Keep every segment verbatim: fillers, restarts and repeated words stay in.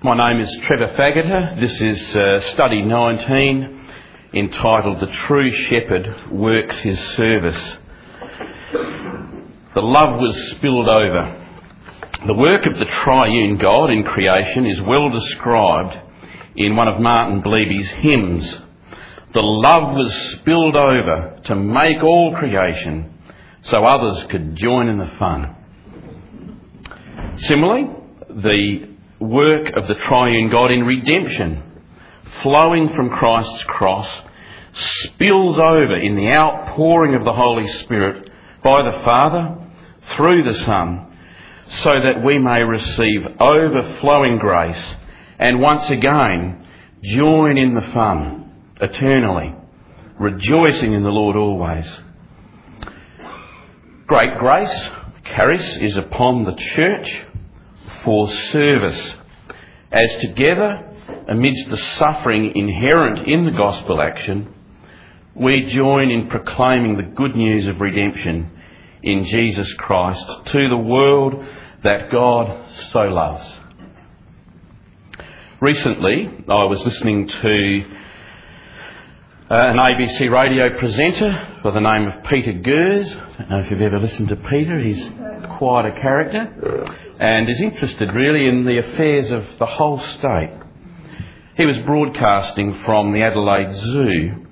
My name is Trevor Faggoter. This is uh, study nineteen, entitled The True Shepherd Works His Service. The love was spilled over. The work of the triune God in creation is well described in one of Martin Bleeby's hymns. The love was spilled over to make all creation so others could join in the fun. Similarly, the work of the triune God in redemption, flowing from Christ's cross, spills over in the outpouring of the Holy Spirit by the Father through the Son, so that we may receive overflowing grace and once again join in the fun eternally, rejoicing in the Lord always. Great grace, charis, is upon the church for service, as together, amidst the suffering inherent in the gospel action, we join in proclaiming the good news of redemption in Jesus Christ to the world that God so loves. Recently, I was listening to uh, an A B C radio presenter by the name of Peter Gers. I don't know if you've ever listened to Peter. He's quite a character and is interested really in the affairs of the whole state. He was broadcasting from the Adelaide Zoo.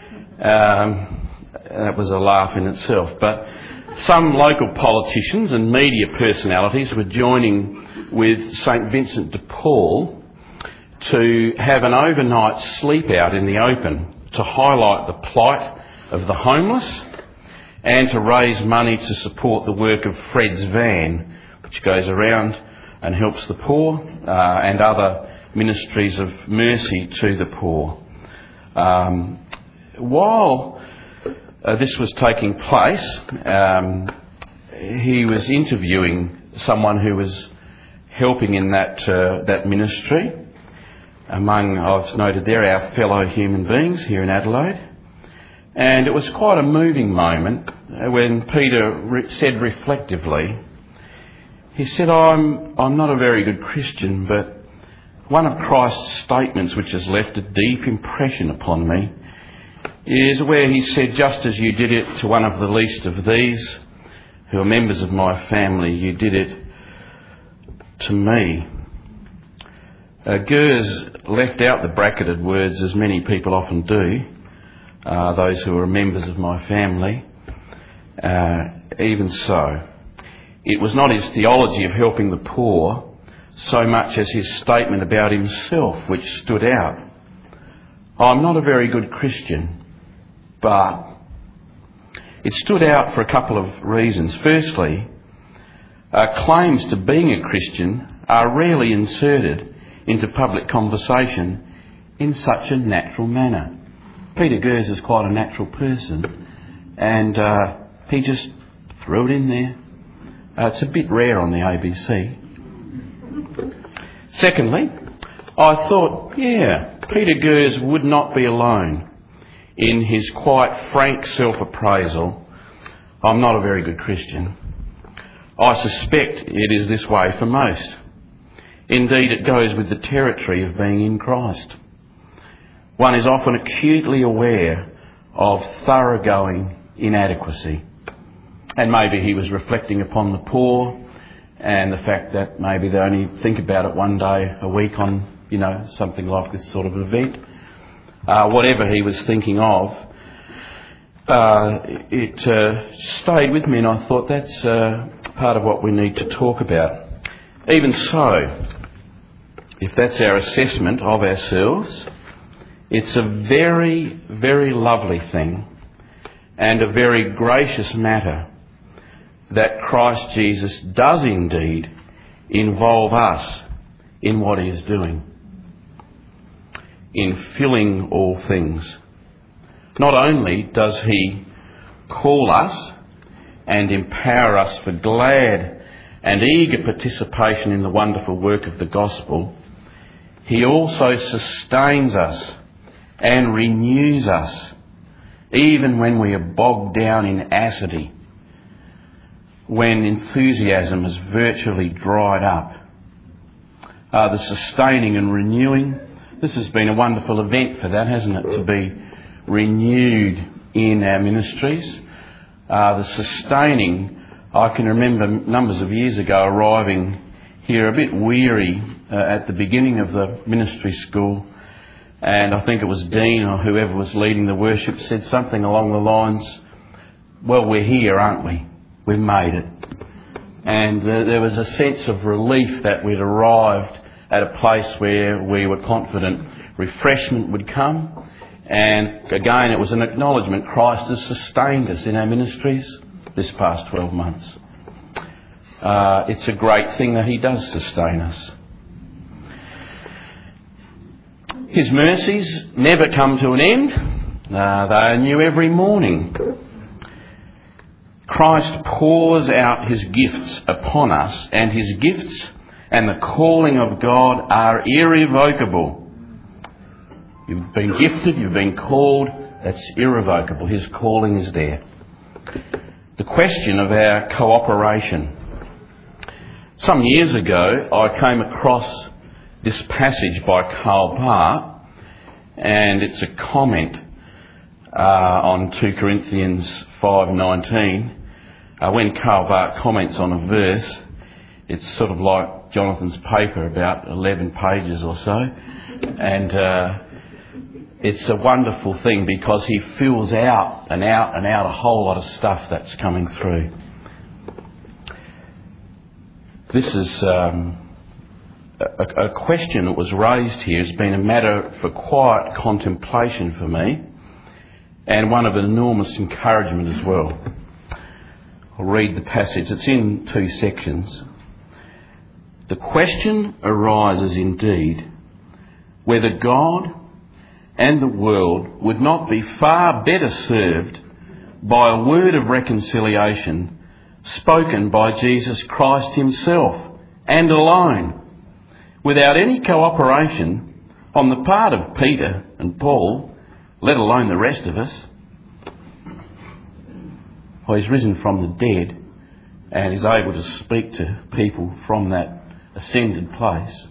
Um, that was a laugh in itself, but some local politicians and media personalities were joining with St Vincent de Paul to have an overnight sleep out in the open to highlight the plight of the homeless and to raise money to support the work of Fred's Van, which goes around and helps the poor uh, and other ministries of mercy to the poor. Um, while uh, this was taking place, um, he was interviewing someone who was helping in that uh, that ministry. Among, I've noted there, our fellow human beings here in Adelaide. And it was quite a moving moment when Peter re- said reflectively, he said, I'm, I'm not a very good Christian, but one of Christ's statements which has left a deep impression upon me is where he said, just as you did it to one of the least of these, who are members of my family, you did it to me. Uh, Gers left out the bracketed words, as many people often do, uh, those who are members of my family. Uh, even so, it was not his theology of helping the poor so much as his statement about himself which stood out. I'm not a very good Christian, but it stood out for a couple of reasons. Firstly, uh, claims to being a Christian are rarely inserted into public conversation in such a natural manner. Peter Gers is quite a natural person, and uh, he just threw it in there. Uh, it's a bit rare on the A B C. Secondly, I thought, yeah, Peter Gers would not be alone in his quite frank self-appraisal. I'm not a very good Christian. I suspect it is this way for most. Indeed, it goes with the territory of being in Christ. One is often acutely aware of thoroughgoing inadequacy. And maybe he was reflecting upon the poor and the fact that maybe they only think about it one day a week on, you know, something like this sort of event. Uh, whatever he was thinking of, uh, it uh, stayed with me, and I thought that's uh, part of what we need to talk about. Even so, if that's our assessment of ourselves, it's a very, very lovely thing and a very gracious matter that Christ Jesus does indeed involve us in what he is doing, in filling all things. Not only does he call us and empower us for glad and eager participation in the wonderful work of the gospel, he also sustains us and renews us, even when we are bogged down in acidity, when enthusiasm has virtually dried up. uh, the sustaining and renewing. This has been a wonderful event for that, hasn't it, to be renewed in our ministries. Uh, the sustaining, I can remember numbers of years ago arriving here a bit weary uh, at the beginning of the ministry school, and I think it was Dean or whoever was leading the worship said something along the lines, well, we're here, aren't we? We've made it. And uh, there was a sense of relief that we'd arrived at a place where we were confident refreshment would come. And again, it was an acknowledgement Christ has sustained us in our ministries this past twelve months. Uh, it's a great thing that he does sustain us. His mercies never come to an end. Uh, they are new every morning. Christ pours out his gifts upon us, and his gifts and the calling of God are irrevocable. You've been gifted, you've been called, that's irrevocable. His calling is there. The question of our cooperation. Some years ago, I came across this passage by Karl Barth, and it's a comment uh, on two Corinthians five nineteen. Uh, when Karl Barth comments on a verse, it's sort of like Jonathan's paper, about eleven pages or so, and uh, it's a wonderful thing because he fills out and out and out a whole lot of stuff that's coming through. This is um, a, a question that was raised here. Has been a matter for quiet contemplation for me, and one of enormous encouragement as well. I'll read the passage. It's in two sections. The question arises indeed whether God and the world would not be far better served by a word of reconciliation spoken by Jesus Christ himself and alone, without any cooperation on the part of Peter and Paul, let alone the rest of us. Well, he's risen from the dead and is able to speak to people from that ascended place.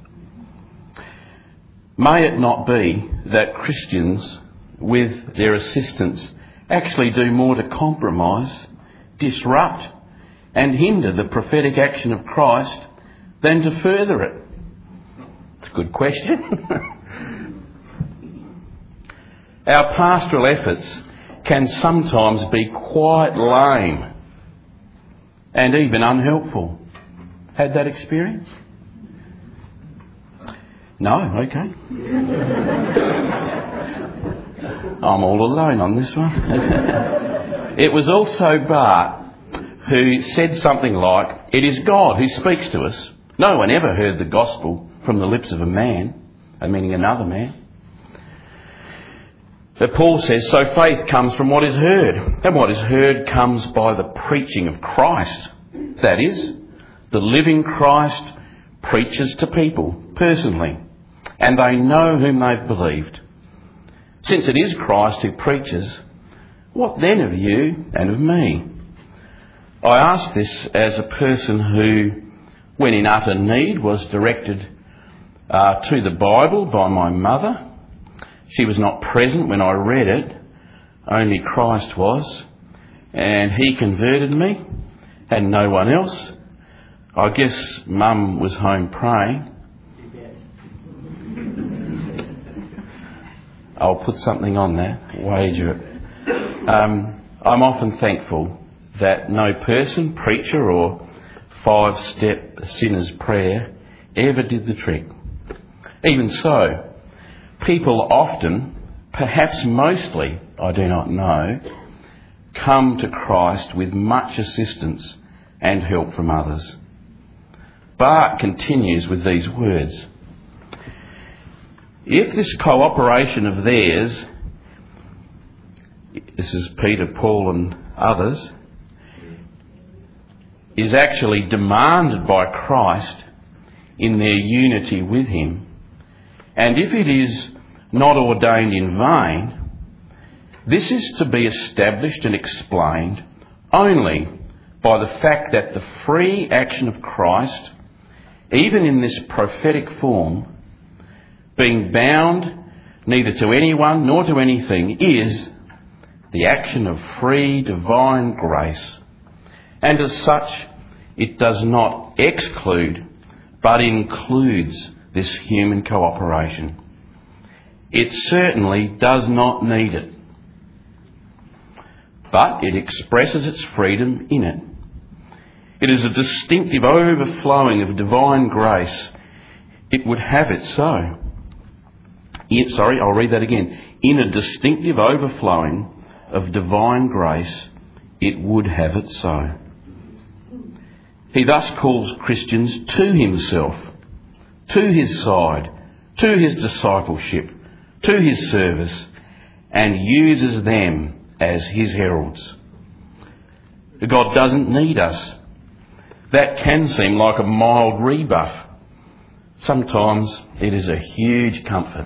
May it not be that Christians, with their assistance, actually do more to compromise, disrupt and hinder the prophetic action of Christ than to further it? It's a good question. Our pastoral efforts can sometimes be quite lame and even unhelpful. Had that experience? No? Okay. I'm all alone on this one. It was also Barth who said something like, it is God who speaks to us. No one ever heard the gospel from the lips of a man, meaning another man. But Paul says, so faith comes from what is heard, and what is heard comes by the preaching of Christ. That is, the living Christ preaches to people personally, and they know whom they've believed. Since it is Christ who preaches, what then of you and of me? I ask this as a person who, when in utter need, was directed uh, to the Bible by my mother. She was not present when I read it, only Christ was, and he converted me and no one else. I guess Mum was home praying. I'll put something on that, wager it. Um, I'm often thankful that no person, preacher or five-step sinner's prayer ever did the trick. Even so, people often, perhaps mostly, I do not know, come to Christ with much assistance and help from others. Barth continues with these words. If this cooperation of theirs, this is Peter, Paul and others, is actually demanded by Christ in their unity with him, and if it is not ordained in vain, this is to be established and explained only by the fact that the free action of Christ even in this prophetic form, being bound neither to anyone nor to anything, is the action of free divine grace. And as such, it does not exclude, but includes this human cooperation. It certainly does not need it, but it expresses its freedom in it. It is a distinctive overflowing of divine grace. It would have it so. In, sorry, I'll read that again. In a distinctive overflowing of divine grace, it would have it so. He thus calls Christians to himself, to his side, to his discipleship, to his service, and uses them as his heralds. God doesn't need us. That can seem like a mild rebuff. Sometimes it is a huge comfort.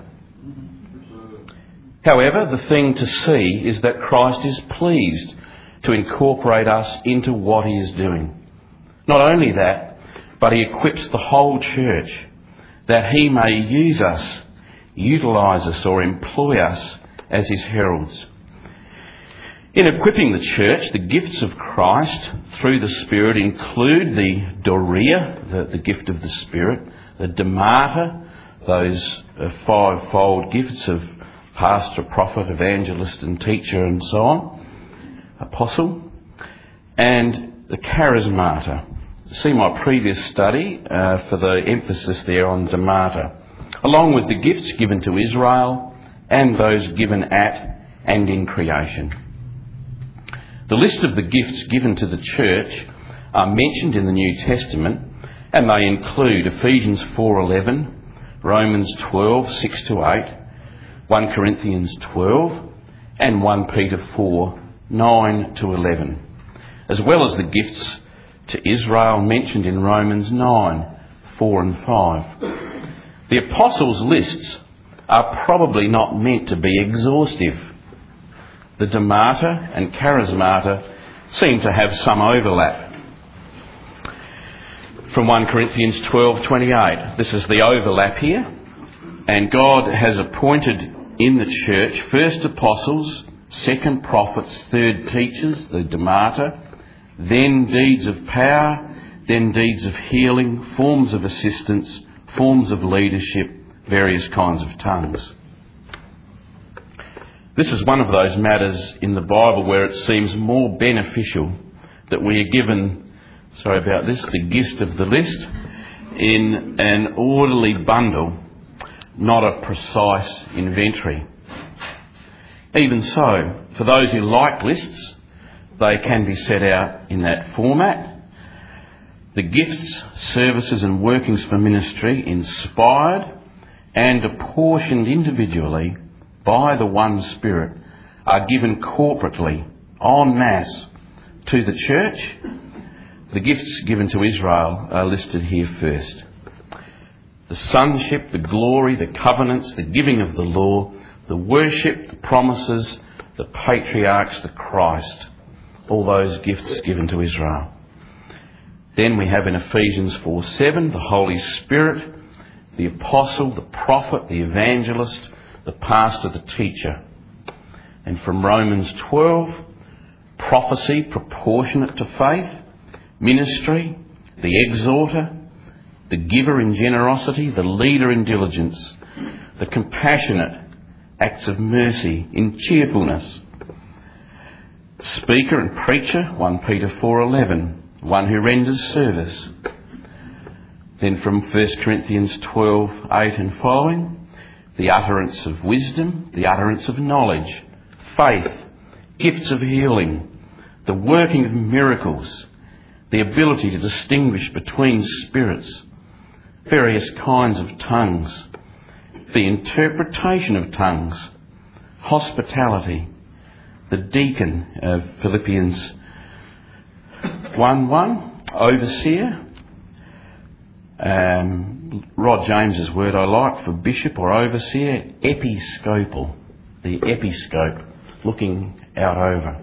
However, the thing to see is that Christ is pleased to incorporate us into what he is doing. Not only that, but he equips the whole church that he may use us, utilise us or employ us as his heralds. In equipping the church, the gifts of Christ through the Spirit include the Dorea, the, the gift of the Spirit, the Demata, those uh, fivefold gifts of pastor, prophet, evangelist and teacher and so on, apostle, and the Charismata. See my previous study uh, for the emphasis there on Demata, along with the gifts given to Israel and those given at and in creation. The list of the gifts given to the church are mentioned in the New Testament, and they include Ephesians four eleven, Romans twelve six to eight, First Corinthians twelve, and First Peter four nine to eleven, as well as the gifts to Israel mentioned in Romans nine four and five. The apostles' lists are probably not meant to be exhaustive. The Demata and Charismata seem to have some overlap. From First Corinthians twelve twenty-eight, this is the overlap here. And God has appointed in the church first apostles, second prophets, third teachers, the Demata, then deeds of power, then deeds of healing, forms of assistance, forms of leadership, various kinds of tongues. This is one of those matters in the Bible where it seems more beneficial that we are given, sorry about this, the gist of the list, in an orderly bundle, not a precise inventory. Even so, for those who like lists, they can be set out in that format. The gifts, services and workings for ministry, inspired and apportioned individually by the one Spirit, are given corporately, en masse, to the church. The gifts given to Israel are listed here first. The sonship, the glory, the covenants, the giving of the law, the worship, the promises, the patriarchs, the Christ. All those gifts given to Israel. Then we have in Ephesians four seven, the Holy Spirit, the apostle, the prophet, the evangelist, the pastor, the teacher. And from Romans twelve, prophecy proportionate to faith, ministry, the exhorter, the giver in generosity, the leader in diligence, the compassionate, acts of mercy in cheerfulness, speaker and preacher, First Peter four eleven, one who renders service. Then from First Corinthians twelve eight and following, the utterance of wisdom, the utterance of knowledge, faith, gifts of healing, the working of miracles, the ability to distinguish between spirits, various kinds of tongues, the interpretation of tongues, hospitality, the deacon of Philippians one one, overseer, um, Rod James's word I like for bishop or overseer, episcopal, the episcope, looking out over.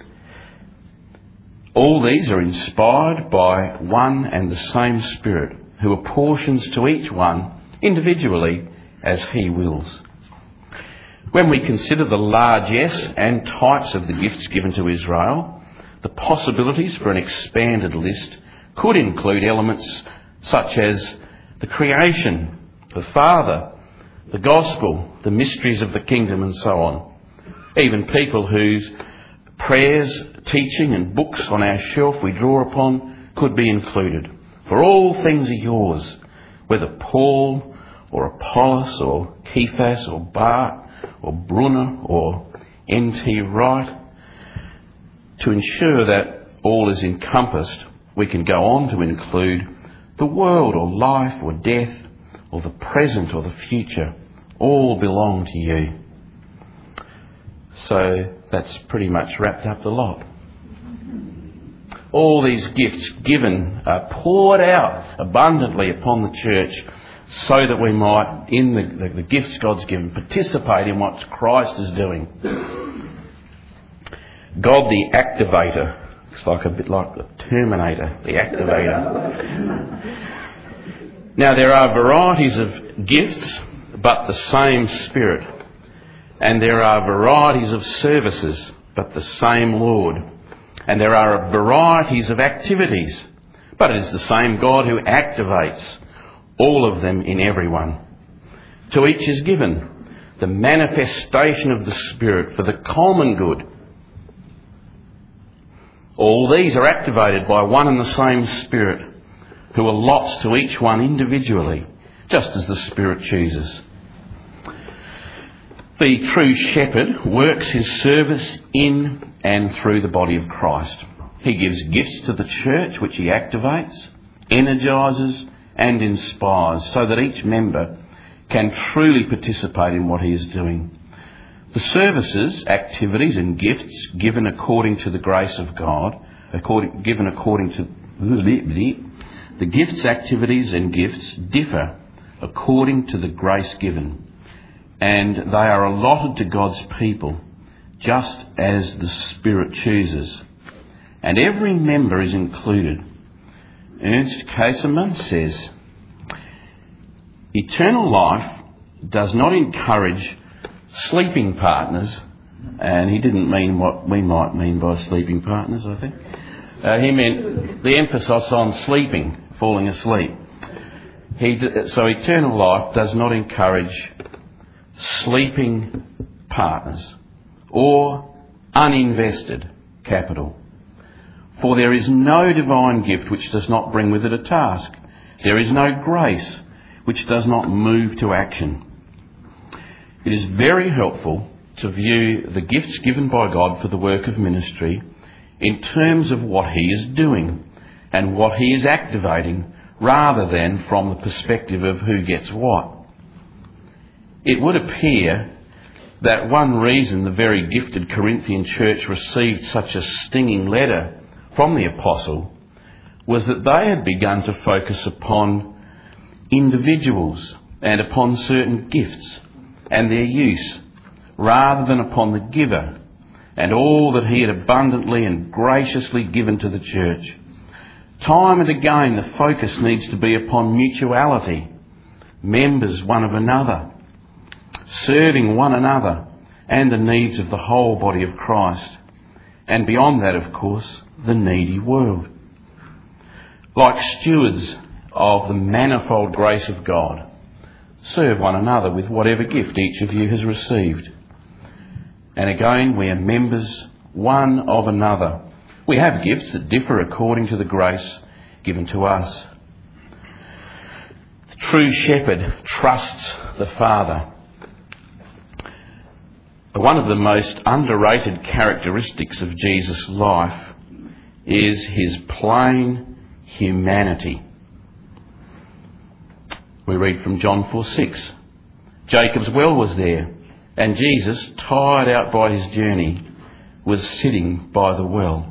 All these are inspired by one and the same Spirit who apportions to each one individually as he wills. When we consider the largesse and types of the gifts given to Israel, the possibilities for an expanded list could include elements such as the creation, the Father, the gospel, the mysteries of the kingdom, and so on. Even people whose prayers, teaching and books on our shelf we draw upon could be included. For all things are yours, whether Paul or Apollos or Cephas or Bart or Brunner or N T Wright. To ensure that all is encompassed, we can go on to include the world or life or death or the present or the future. All belong to you. So that's pretty much wrapped up the lot. All these gifts given are poured out abundantly upon the church so that we might, in the, the, the gifts God's given, participate in what Christ is doing. God the activator. Looks like a bit like the Terminator, the activator. Now there are varieties of gifts, but the same Spirit. And there are varieties of services, but the same Lord. And there are varieties of activities, but it is the same God who activates all of them in everyone. To each is given the manifestation of the Spirit for the common good. All these are activated by one and the same Spirit, who allots to each one individually, just as the Spirit chooses. The true shepherd works his service in and through the body of Christ. He gives gifts to the church which he activates, energises and inspires so that each member can truly participate in what he is doing. The services, activities and gifts given according to the grace of God, according, given according to... The gifts, activities and gifts differ according to the grace given, and they are allotted to God's people just as the Spirit chooses. And every member is included. Ernst Caselman says, eternal life does not encourage sleeping partners, and he didn't mean what we might mean by sleeping partners, I think. Uh, he meant the emphasis on sleeping, falling asleep. He d- so eternal life does not encourage sleeping partners or uninvested capital. For there is no divine gift which does not bring with it a task. There is no grace which does not move to action. It is very helpful to view the gifts given by God for the work of ministry in terms of what he is doing and what he is activating, rather than from the perspective of who gets what. It would appear that one reason the very gifted Corinthian church received such a stinging letter from the apostle was that they had begun to focus upon individuals and upon certain gifts and their use, rather than upon the giver and all that he had abundantly and graciously given to the church. Time and again the focus needs to be upon mutuality, members one of another, serving one another and the needs of the whole body of Christ. And beyond that, of course, the needy world. Like stewards of the manifold grace of God, serve one another with whatever gift each of you has received. And again, we are members one of another. We have gifts that differ according to the grace given to us. The true shepherd trusts the Father. One of the most underrated characteristics of Jesus' life is his plain humanity. We read from John four six. Jacob's well was there, and Jesus, tired out by his journey, was sitting by the well.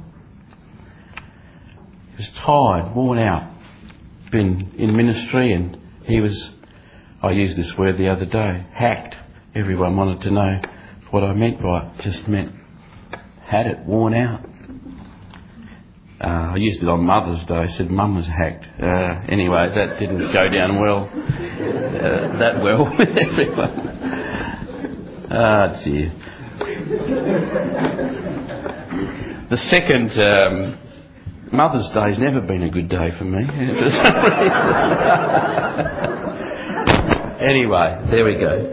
He was tired, worn out, been in ministry, and he was, I used this word the other day, hacked. Everyone wanted to know what I meant by it. Just meant had it, worn out. Uh, I used it on Mother's Day. I said Mum was hacked. Uh, anyway, that didn't go down well. Uh, that well with everyone. Ah, dear. The second, um, Mother's Day's never been a good day for me. For some reason. Anyway, there we go.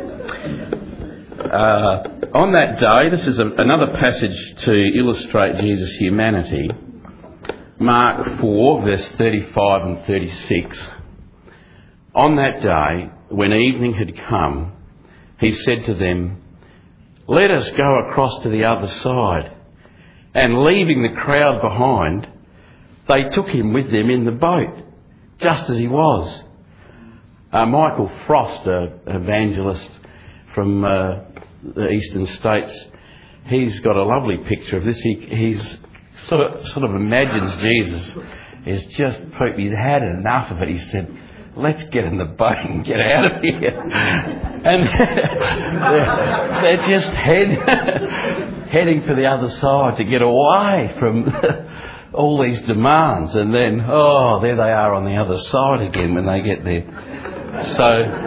Uh, on that day, this is a, another passage to illustrate Jesus' humanity. Mark four, verse thirty-five and thirty-six. On that day, when evening had come, he said to them, "Let us go across to the other side." And leaving the crowd behind, they took him with them in the boat, just as he was. Uh, Michael Frost, an evangelist from uh, the eastern states, he's got a lovely picture of this. He, he's sort of, sort of imagines Jesus is just, he's had enough of it. He said, "Let's get in the boat and get out of here." And they're, they're just head, heading for the other side to get away from all these demands. And then, oh, there they are on the other side again when they get there. So,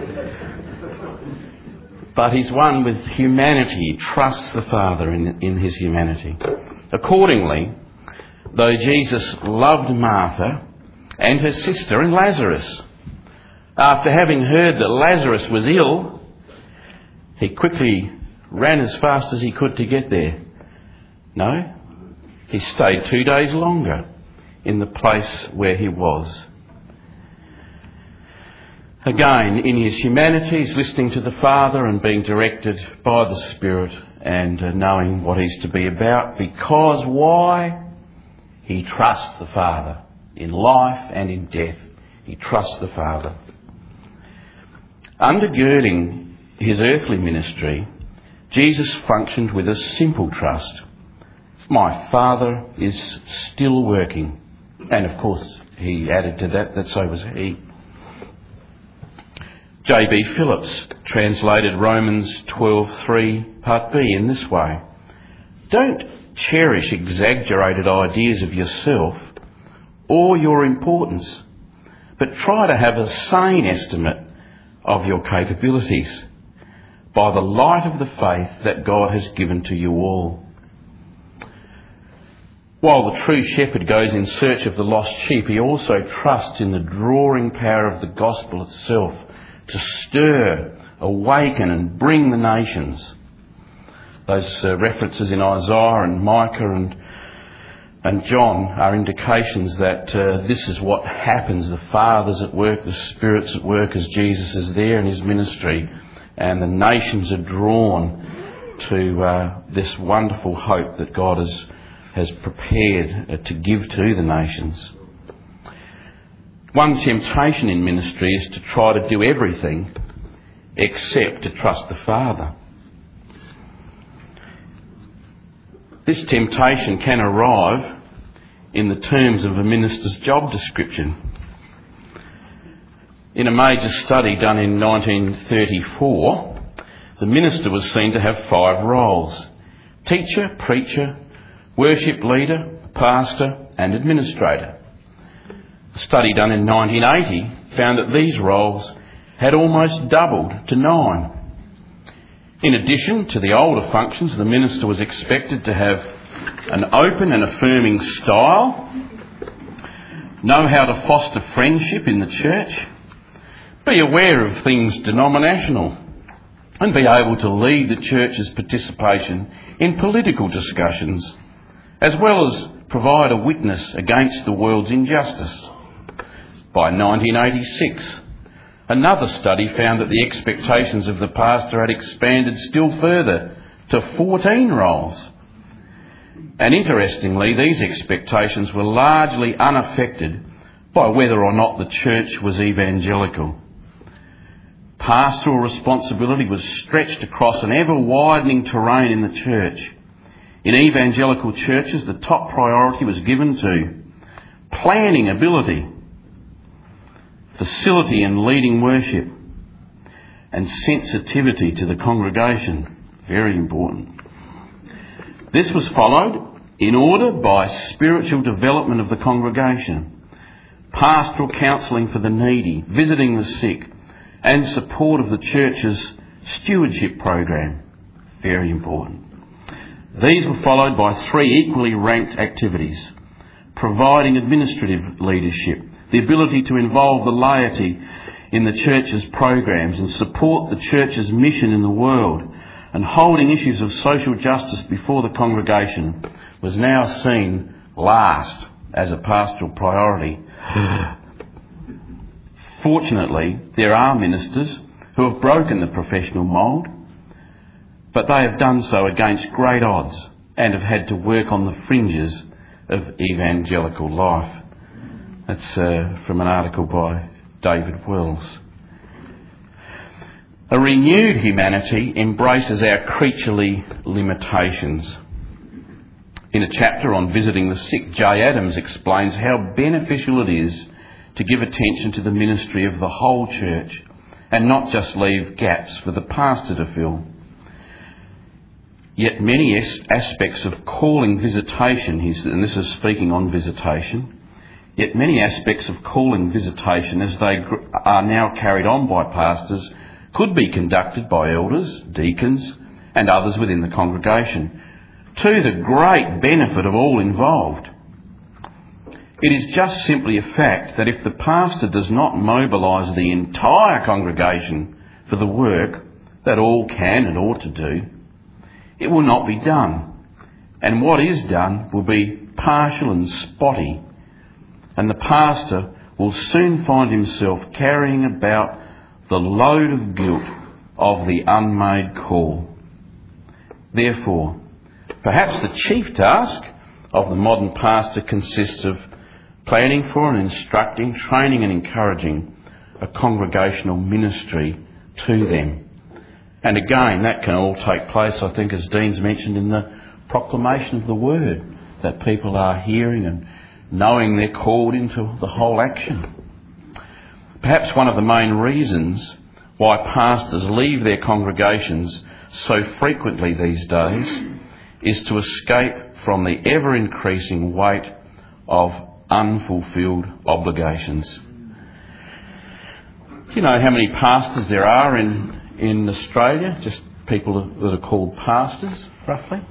but he's one with humanity. He trusts the Father in, in his humanity. Accordingly, though Jesus loved Martha and her sister and Lazarus, after having heard that Lazarus was ill, he quickly ran as fast as he could to get there. No, he stayed two days longer in the place where he was. Again, in his humanity, he's listening to the Father and being directed by the Spirit and uh, knowing what he's to be about. Because why? He trusts the Father. In life and in death, he trusts the Father. Undergirding his earthly ministry, Jesus functioned with a simple trust. My Father is still working. And of course, he added to that that so was he. J B Phillips translated Romans twelve three part B in this way. Don't cherish exaggerated ideas of yourself or your importance, but try to have a sane estimate of your capabilities by the light of the faith that God has given to you all. While the true shepherd goes in search of the lost sheep, he also trusts in the drawing power of the gospel itself to stir, awaken and bring the nations. Those uh, references in Isaiah and Micah and, and John are indications that uh, this is what happens. The Father's at work, the Spirit's at work as Jesus is there in his ministry, and the nations are drawn to uh, this wonderful hope that God has, has prepared uh, to give to the nations. One temptation in ministry is to try to do everything except to trust the Father. This temptation can arrive in the terms of a minister's job description. In a major study done in nineteen thirty-four, the minister was seen to have five roles: teacher, preacher, worship leader, pastor and administrator. A study done in nineteen eighty found that these roles had almost doubled to nine. In addition to the older functions, the minister was expected to have an open and affirming style, know how to foster friendship in the church, be aware of things denominational, and be able to lead the church's participation in political discussions, as well as provide a witness against the world's injustice. By nineteen eighty-six, another study found that the expectations of the pastor had expanded still further to fourteen roles. And interestingly, these expectations were largely unaffected by whether or not the church was evangelical. Pastoral responsibility was stretched across an ever-widening terrain in the church. In evangelical churches, the top priority was given to planning ability, facility and leading worship, and sensitivity to the congregation. Very important. This was followed in order by spiritual development of the congregation, pastoral counselling for the needy, visiting the sick, and support of the church's stewardship program. Very important. These were followed by three equally ranked activities: providing administrative leadership, the ability to involve the laity in the church's programs and support the church's mission in the world, and holding issues of social justice before the congregation was now seen last as a pastoral priority. Fortunately, there are ministers who have broken the professional mould, but they have done so against great odds and have had to work on the fringes of evangelical life. That's uh, from an article by David Wells. A renewed humanity embraces our creaturely limitations. In a chapter on visiting the sick, Jay Adams explains how beneficial it is to give attention to the ministry of the whole church and not just leave gaps for the pastor to fill. Yet many aspects of calling visitation, and this is speaking on visitation, yet many aspects of calling visitation as they are now carried on by pastors could be conducted by elders, deacons and others within the congregation, to the great benefit of all involved. It is just simply a fact that if the pastor does not mobilise the entire congregation for the work that all can and ought to do, it will not be done, and what is done will be partial and spotty, and the pastor will soon find himself carrying about the load of guilt of the unmade call. Therefore, perhaps the chief task of the modern pastor consists of planning for and instructing, training and encouraging a congregational ministry to them. And again, that can all take place, I think, as Dean's mentioned, in the proclamation of the word, that people are hearing and knowing they're called into the whole action. Perhaps one of the main reasons why pastors leave their congregations so frequently these days is to escape from the ever-increasing weight of unfulfilled obligations. Do you know how many pastors there are in in Australia? Just people that are called pastors, roughly?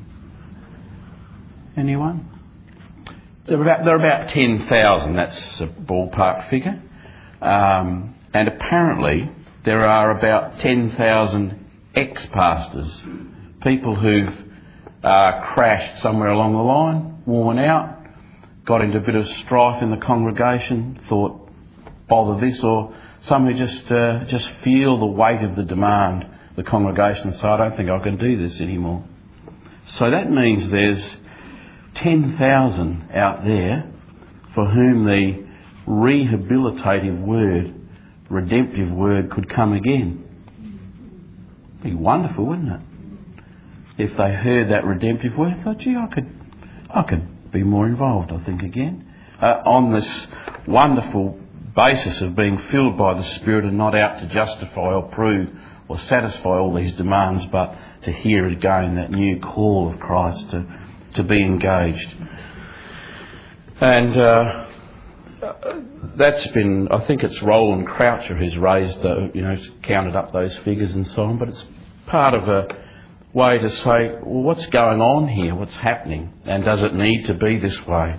Anyone? They're about, they're about ten thousand, that's a ballpark figure. Um, and apparently there are about ten thousand ex-pastors, people who've uh, crashed somewhere along the line, worn out, got into a bit of strife in the congregation, thought, bother this, or some who just uh, just feel the weight of the demand, the congregation, and say, I don't think I can do this anymore. So that means there's ten thousand out there for whom the rehabilitative word, redemptive word, could come again. Be wonderful, wouldn't it? If they heard that redemptive word, thought, gee, I could, I could be more involved, I think, again. Uh, on this wonderful basis of being filled by the Spirit and not out to justify or prove or satisfy all these demands, but to hear again that new call of Christ to, to be engaged. And uh, that's been, I think it's Roland Croucher who's raised, the, you know, counted up those figures and so on, but it's part of a way to say, well, what's going on here? What's happening? And does it need to be this way?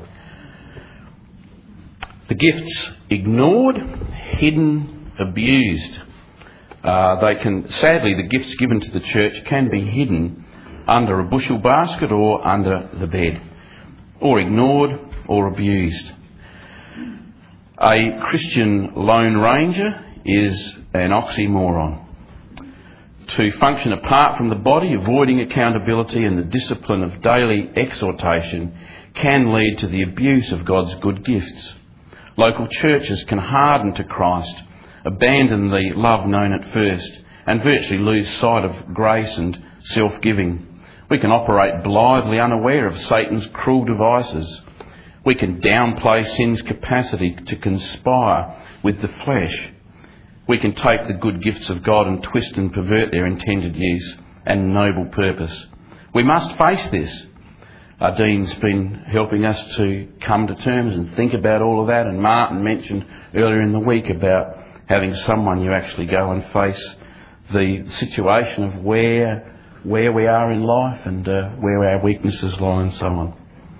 The gifts ignored, hidden, abused. Uh, they can, sadly, the gifts given to the church can be hidden under a bushel basket or under the bed, or ignored or abused. A Christian Lone Ranger is an oxymoron. To function apart from the body, avoiding accountability and the discipline of daily exhortation can lead to the abuse of God's good gifts. Local churches can harden to Christ, abandon the love known at first, and virtually lose sight of grace and self-giving. We can operate blithely unaware of Satan's cruel devices. We can downplay sin's capacity to conspire with the flesh. We can take the good gifts of God and twist and pervert their intended use and noble purpose. We must face this. Our Dean's been helping us to come to terms and think about all of that, and Martin mentioned earlier in the week about having someone you actually go and face the situation of where where we are in life and uh, where our weaknesses lie and so on.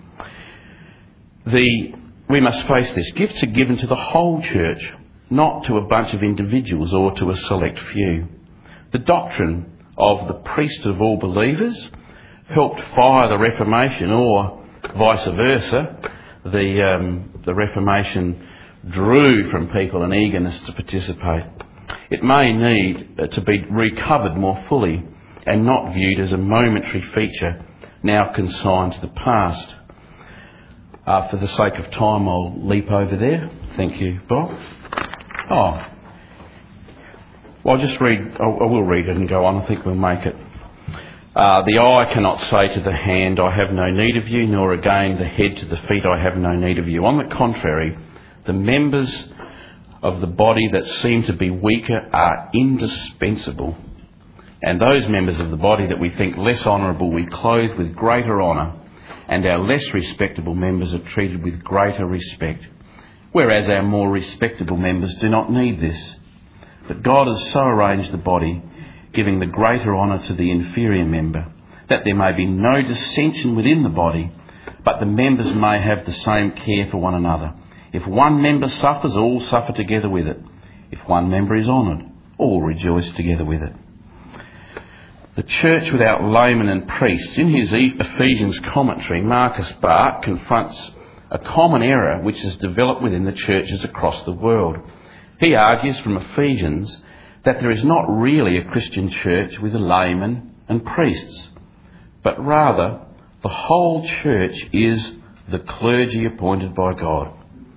The, we must face this. Gifts are given to the whole church, not to a bunch of individuals or to a select few. The doctrine of the priesthood of all believers helped fire the Reformation, or vice versa. The, um, the Reformation drew from people an eagerness to participate. It may need uh, to be recovered more fully and not viewed as a momentary feature now consigned to the past. Uh, for the sake of time, I'll leap over there. Thank you, Bob. Oh, well, I'll just read, I will read it and go on. I think we'll make it. Uh, the eye cannot say to the hand, I have no need of you, nor again the head to the feet, I have no need of you. On the contrary, the members of the body that seem to be weaker are indispensable. And those members of the body that we think less honourable we clothe with greater honour, and our less respectable members are treated with greater respect, whereas our more respectable members do not need this. But God has so arranged the body, giving the greater honour to the inferior member, that there may be no dissension within the body, but the members may have the same care for one another. If one member suffers, all suffer together with it. If one member is honoured, all rejoice together with it. The church without laymen and priests. In his Ephesians commentary, Marcus Barth confronts a common error which has developed within the churches across the world. He argues from Ephesians that there is not really a Christian church with laymen and priests, but rather the whole church is the clergy appointed by God.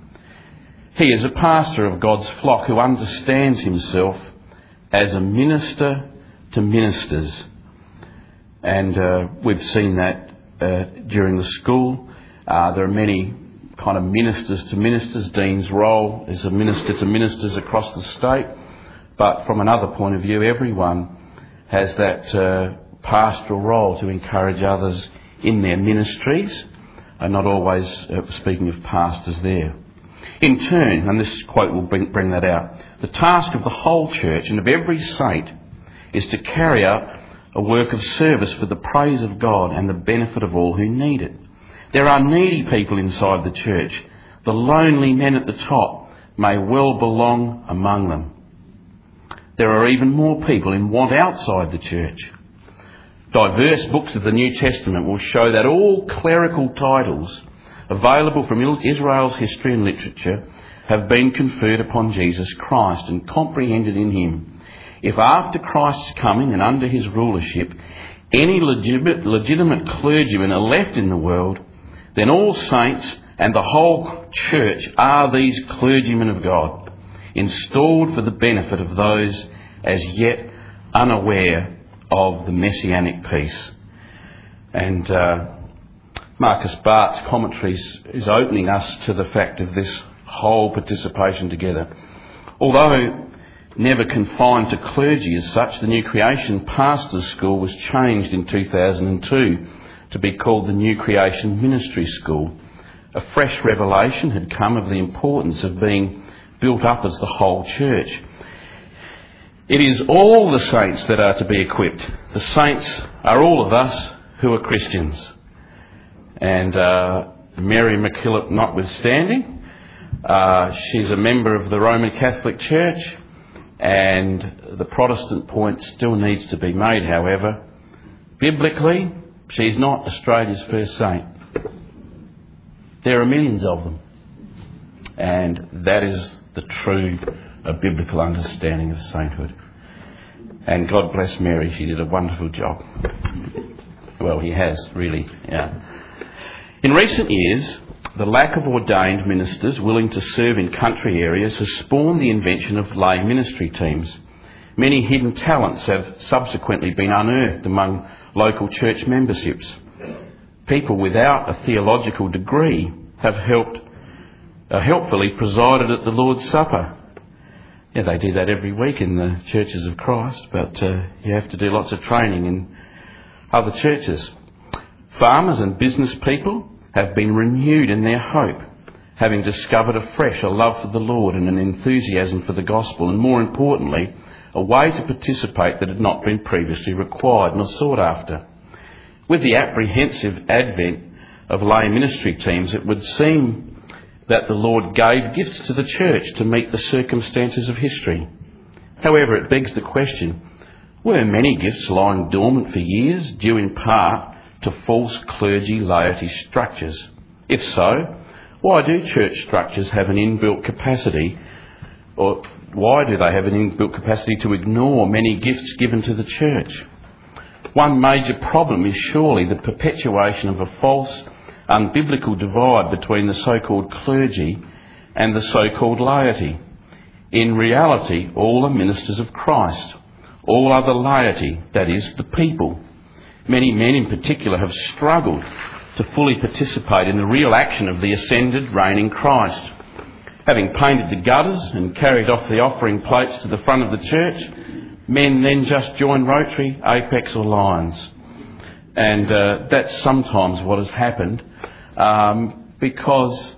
He is a pastor of God's flock who understands himself as a minister to ministers. And uh, we've seen that uh, during the school. Uh, there are many kind of ministers to ministers. Dean's role is a minister to ministers across the state. But from another point of view, everyone has that uh, pastoral role to encourage others in their ministries, and not always uh, speaking of pastors there. In turn, and this quote will bring, bring that out, the task of the whole church and of every saint is to carry out a work of service for the praise of God and the benefit of all who need it. There are needy people inside the church. The lonely men at the top may well belong among them. There are even more people in want outside the church. Diverse books of the New Testament will show that all clerical titles available from Israel's history and literature have been conferred upon Jesus Christ and comprehended in him. If after Christ's coming and under his rulership any legitimate, legitimate clergymen are left in the world, then all saints and the whole church are these clergymen of God, installed for the benefit of those as yet unaware of the messianic peace. And uh, Marcus Barth's commentaries is opening us to the fact of this whole participation together. Although never confined to clergy as such, the New Creation Pastors' School was changed in two thousand two to be called the New Creation Ministry School. A fresh revelation had come of the importance of being built up as the whole church. It is all the saints that are to be equipped. The saints are all of us who are Christians. And uh, Mary MacKillop notwithstanding, uh, she's a member of the Roman Catholic Church, and the Protestant point still needs to be made, however. Biblically, she's not Australia's first saint. There are millions of them. And that is the true uh, biblical understanding of sainthood. And God bless Mary, she did a wonderful job. Well, he has, really, yeah. In recent years, the lack of ordained ministers willing to serve in country areas has spawned the invention of lay ministry teams. Many hidden talents have subsequently been unearthed among local church memberships. People without a theological degree have helped, uh, helpfully presided at the Lord's Supper. Yeah, they do that every week in the churches of Christ, but uh, you have to do lots of training in other churches. Farmers and business people have been renewed in their hope, having discovered afresh a love for the Lord and an enthusiasm for the gospel, and more importantly, a way to participate that had not been previously required nor sought after. With the apprehensive advent of lay ministry teams, it would seem that the Lord gave gifts to the church to meet the circumstances of history. However, it begs the question, were many gifts lying dormant for years, due in part to false clergy laity structures? If so, why do church structures have an inbuilt capacity, or why do they have an inbuilt capacity to ignore many gifts given to the church? One major problem is surely the perpetuation of a false, unbiblical divide between the so-called clergy and the so-called laity. In reality, all are ministers of Christ. All other laity, that is, the people. Many men in particular have struggled to fully participate in the real action of the ascended, reigning Christ. Having painted the gutters and carried off the offering plates to the front of the church, men then just join Rotary, Apex or Lions. And uh, that's sometimes what has happened, um, because,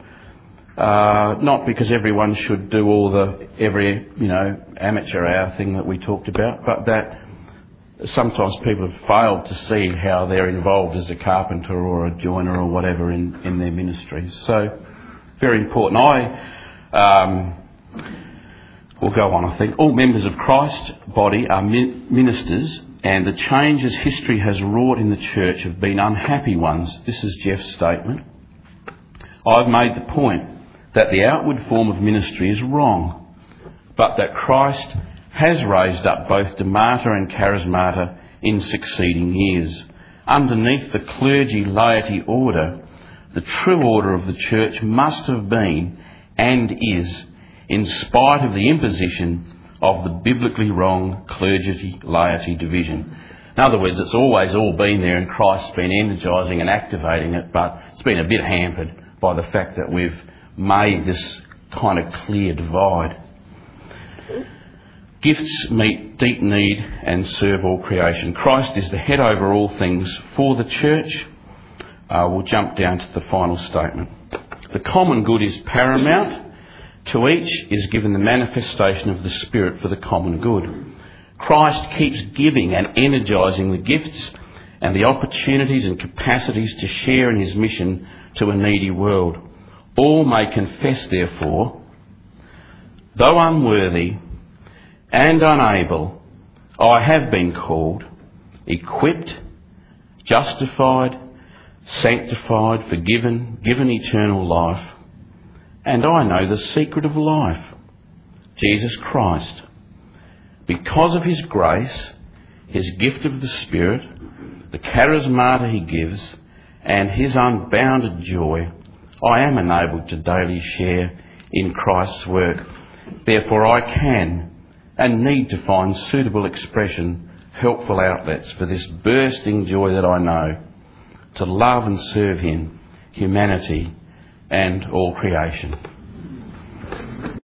uh, not because everyone should do all the, every, you know, amateur hour thing that we talked about, but that sometimes people have failed to see how they're involved as a carpenter or a joiner or whatever in, in their ministries. So, very important. I, um, we'll go on, I think. All members of Christ's body are min- ministers, and the changes history has wrought in the church have been unhappy ones. This is Jeff's statement. I've made the point that the outward form of ministry is wrong, but that Christ has raised up both Domata and Charismata in succeeding years. Underneath the clergy laity order, the true order of the church must have been and is, in spite of the imposition of the biblically wrong clergy laity division. In other words, it's always all been there, and Christ's been energising and activating it, but it's been a bit hampered by the fact that we've made this kind of clear divide. Gifts meet deep need and serve all creation. Christ is the head over all things for the church. Uh, we'll jump down to the final statement. The common good is paramount. To each is given the manifestation of the Spirit for the common good. Christ keeps giving and energising the gifts and the opportunities and capacities to share in his mission to a needy world. All may confess, therefore, though unworthy and unable, I have been called, equipped, justified, sanctified, forgiven, given eternal life, and I know the secret of life, Jesus Christ. Because of his grace, his gift of the Spirit, the charismata he gives, and his unbounded joy, I am enabled to daily share in Christ's work. Therefore I can and need to find suitable expression, helpful outlets for this bursting joy that I know, to love and serve him, humanity, and all creation.